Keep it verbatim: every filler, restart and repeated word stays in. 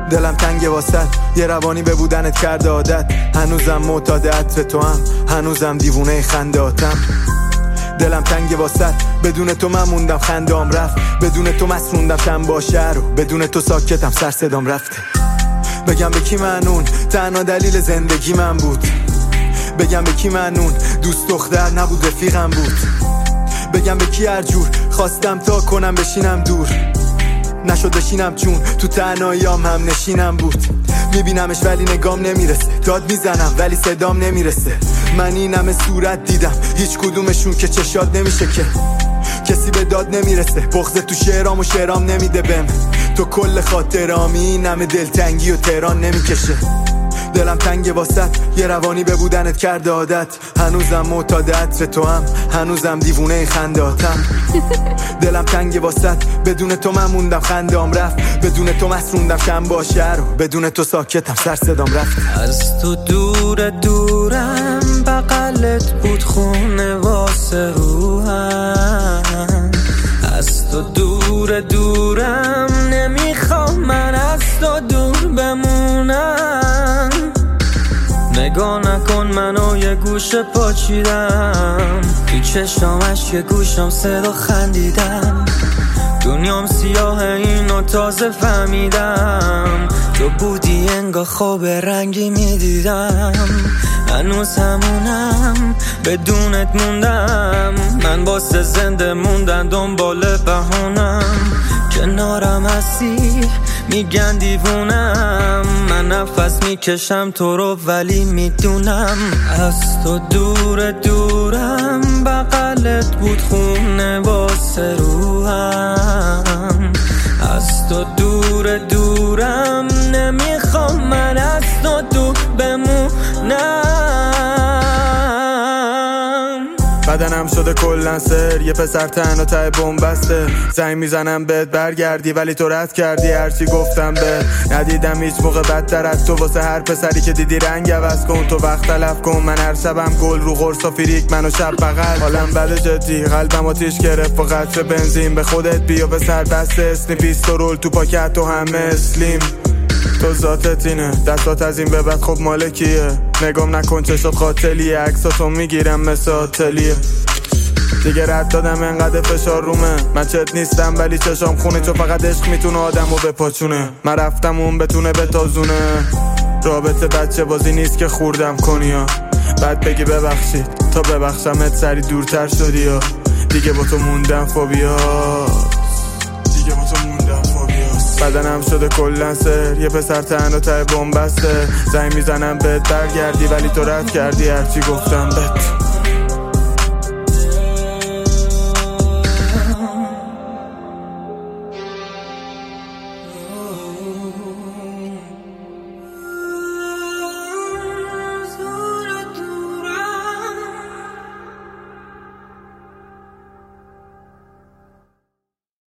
دلم تنگ واسط، یه روانی به بودنت کرده عادت. هنوزم معتاد عطر تو هم، هنوزم دیوونه خنداتم. دلم تنگ واسط، بدون تو من موندم خندام رفت. بدون تو مسروندم شم با شهر و بدون تو ساکتم سر صدام رفته. بگم به کی معنون تنها دلیل زندگی من بود. بگم به کی معنون دوست دختر نبود رفیقم بود. بگم به کی هر جور خواستم تا کنم بشینم دور، نشد بشینم چون تو تنهاییام هم نشینم بود. میبینمش ولی نگام نمیرسه، داد میزنم ولی صدام نمیرسه. من این همه صورت دیدم هیچ کدومشون که چشاد نمیشه که کسی به داد نمیرسه. بغض تو شعرام و شعرام نمیده بهم تو کل خاطرامی. این همه دلتنگی و تهران نمیکشه. دلم تنگ واسط، یه روانی به بودنت کرده عادت. هنوزم معتاد عطر تو هم، هنوزم دیوونه خنداتم. دلم تنگ واسط، بدون تو من موندم خندام رفت. بدون تو مسروندم شم با شهر و بدون تو ساکتم سر صدام رفت. از تو دور دورم بغلت بود خونه واسه روحم. از تو دور دورم نمیخوام من از تو دور بمونم. نگاه نکن منو یه گوشه پاچیدم، تو چشامش یه گوشم صدا خندیدم. دنیام سیاه اینو تازه فهمیدم، تو بودی انگار خواب رنگی میدیدم. هنوز همونم بدونت موندم، من واسه زنده موندن دنبال بهونم. کنارم هستی میگن دیوونم، من نفس میکشم تو رو ولی میدونم. از تو دور دورم بغلت بود خونه واسه روحم. از تو دور دورم نمیخوام من از تو دور بمونم. بدنم شده کلن سر، یه پسر تنها ته بنبسته. زنگ میزنم بهت برگردی ولی تو رد کردی هرچی گفتم به. ندیدم هیچ موقع بدتر از تو، واسه هر پسری که دیدی رنگ عوض کن. تو وقت تلف کن، من هر شبم گل رو قرص و فریک منو شب بغل. حالم بده جدی، قلبم آتیش گرفت با قطره بنزین. به خودت بیا به سر دست اسنی پیستورول تو پاکت و همه اسلیم. تو ذاتت اینه، دستات از این به بعد خب مالکیه. نگام نکن چشات قاتلیه، عکساتو میگیرم مثل آتلیه. دیگه رد دادم انقدر فشار رومه، من چت نیستم ولی چشام خونه. چون فقط عشق میتونه آدمو بپاچونه، من رفتم اون بتونه بتازونه. رابطه بچه بازی نیست که خوردم کنی ها، بعد بگی ببخشید تا ببخشمت سری دورتر شدی ها. دیگه با تو موندم فوبیا، دیگه با تو موندم فوبیا. بدنم شده کلن سر، یه پسر تنها ته بنبسته. زنگ میزنم بهت برگردی ولی تو رد کردی هرچی گفتم بهت.